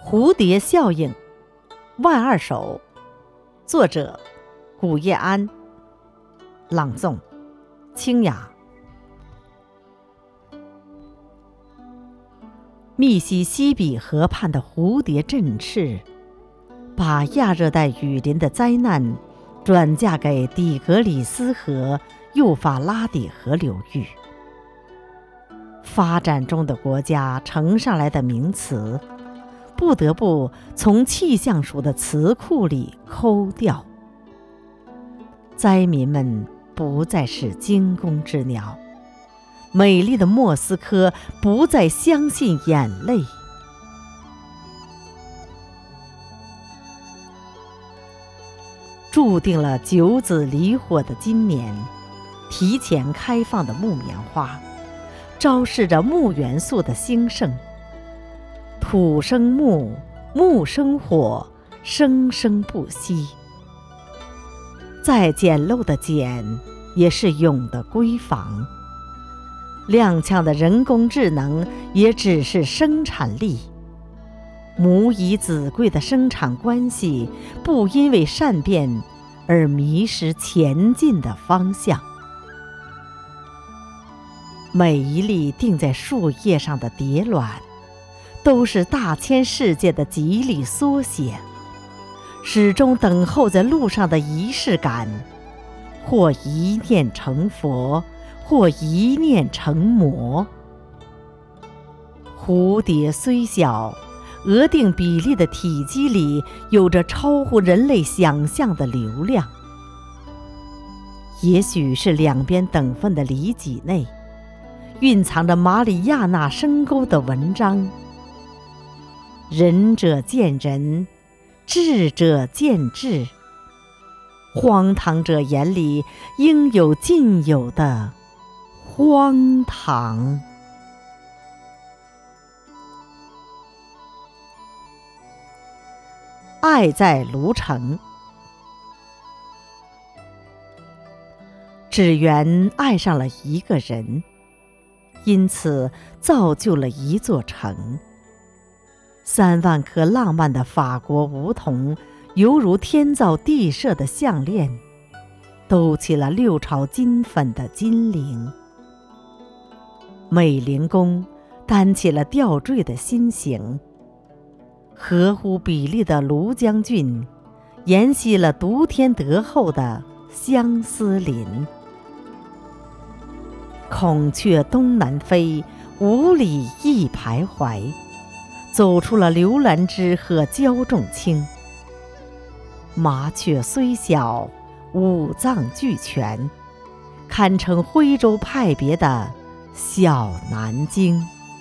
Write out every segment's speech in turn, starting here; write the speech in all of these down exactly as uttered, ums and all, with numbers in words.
蝴蝶效应，万二首，作者古叶安，朗诵清雅。密西西比河畔的蝴蝶振翅，把亚热带雨林的灾难转嫁给底格里斯河、幼发拉底河流域。发展中的国家呈上来的名词，不得不从气象署的词库里抠掉。灾民们不再是惊弓之鸟，美丽的莫斯科不再相信眼泪。注定了九子离火的今年，提前开放的木棉花，昭示着木元素的兴盛。土生木，木生火，生生不息。再简陋的简，也是永的闺房。踉跄的人工智能，也只是生产力。母以子贵的生产关系，不因为善变而迷失前进的方向。每一粒钉在树叶上的蝶卵，都是大千世界的极力缩写，始终等候在路上的仪式感，或一念成佛，或一念成魔。蝴蝶虽小，额定比例的体积里有着超乎人类想象的流量。也许是两边等分的里脊内，蕴藏着马里亚纳深沟的文章。仁者见仁，智者见智，荒唐者眼里应有尽有的荒唐。爱在卢城，只缘爱上了一个人，因此造就了一座城。三万颗浪漫的法国梧桐，犹如天造地设的项链，兜起了六朝金粉的金铃。美龄宫担起了吊坠的心形。合乎比例的卢将军，沿袭了独天德厚的相思林。孔雀东南飞，五里一徘徊，走出了刘兰芝和焦仲卿。麻雀虽小，五脏俱全，堪称徽州派别的小南京。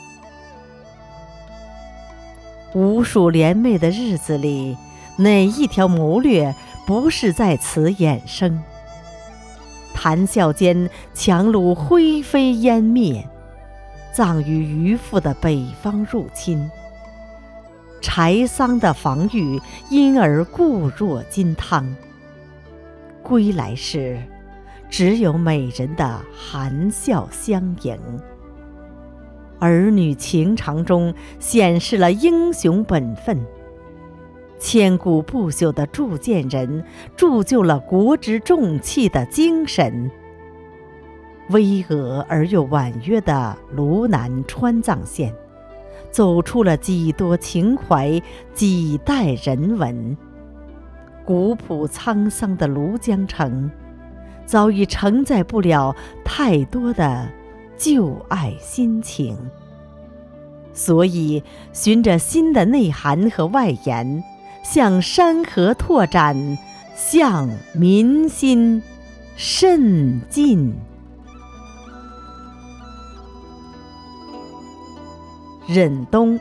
无数联袂的日子里，哪一条谋略不是在此衍生？谈笑间，樯橹灰飞烟灭，葬于渔父的北方入侵。柴桑的防御因而固若金汤。归来时，只有美人的含笑相迎。儿女情长中显示了英雄本分，千古不朽的铸剑人铸就了国之重器的精神。巍峨而又婉约的卢南川藏线，走出了几多情怀，几代人文。古朴沧桑的庐江城，早已承载不了太多的旧爱心情，所以循着新的内涵和外延，向山河拓展，向民心甚进。忍冬，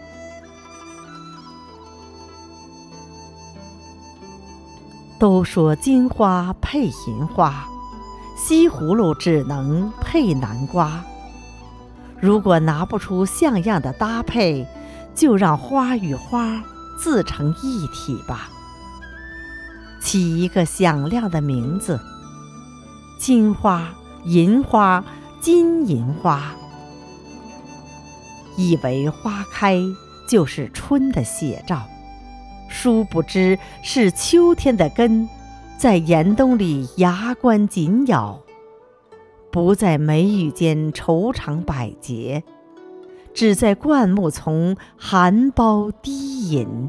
都说金花配银花，西葫芦只能配南瓜。如果拿不出像样的搭配，就让花与花自成一体吧。起一个响亮的名字，金花、银花、金银花。以为花开就是春的写照。 殊不知是秋天的根，在严冬里牙关紧咬，不在眉宇间愁肠百结，只在灌木丛含苞低吟。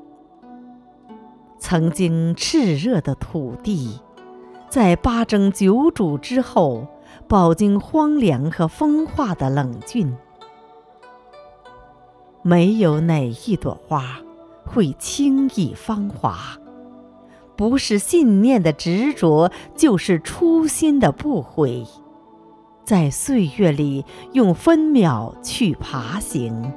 曾经炽热的土地，在八蒸九煮之后，饱经荒凉和风化的冷峻。没有哪一朵花会轻易芳华，不是信念的执着，就是初心的不悔，在岁月里用分秒去爬行，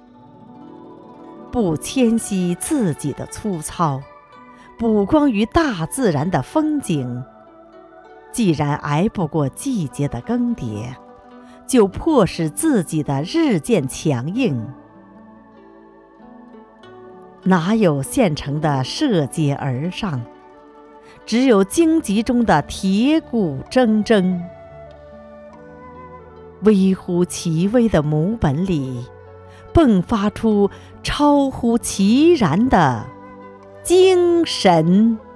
不谦惜自己的粗糙，补光于大自然的风景。既然挨不过季节的更迭，就迫使自己的日渐强硬。哪有现成的射阶而上，只有荆棘中的铁骨铮铮。微乎其微的母本里，迸发出超乎其然的精神。